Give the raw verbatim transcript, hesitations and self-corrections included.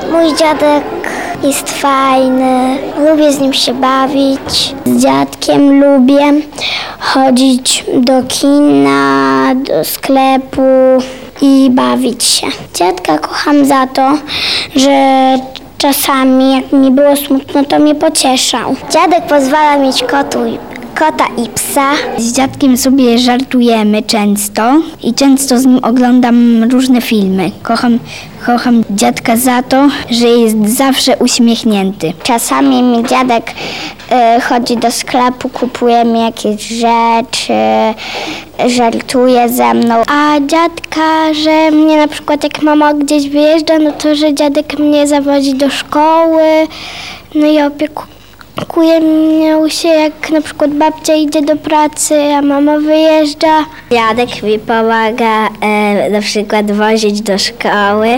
Mój dziadek jest fajny, lubię z nim się bawić. Z dziadkiem lubię chodzić do kina, do sklepu i bawić się. Dziadka kocham za to, że czasami jak mi było smutno, to mnie pocieszał. Dziadek pozwala mieć kotu, kota i psa. Z dziadkiem sobie żartujemy często i często z nim oglądam różne filmy. Kocham, kocham dziadka za to, że jest zawsze uśmiechnięty. Czasami mi dziadek y, chodzi do sklepu, kupuje mi jakieś rzeczy, żartuje ze mną. A dziadka, że mnie na przykład jak mama gdzieś wyjeżdża, no to że dziadek mnie zawozi do szkoły, no i opiekuje. Opiekuje mnie się, jak na przykład babcia idzie do pracy, a mama wyjeżdża. Dziadek mi pomaga e, na przykład wozić do szkoły.